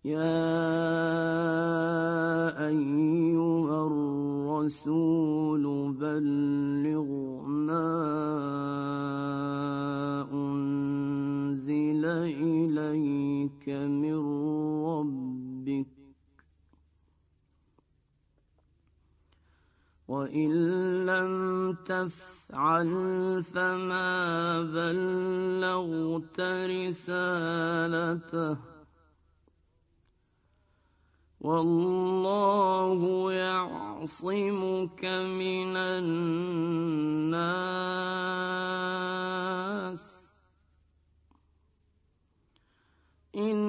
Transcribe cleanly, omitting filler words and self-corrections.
يا أيها الرسول بلغ ما أنزل إليك من ربك وإن لم تفعل فما بلغت رسالته والله يعصمك من الناس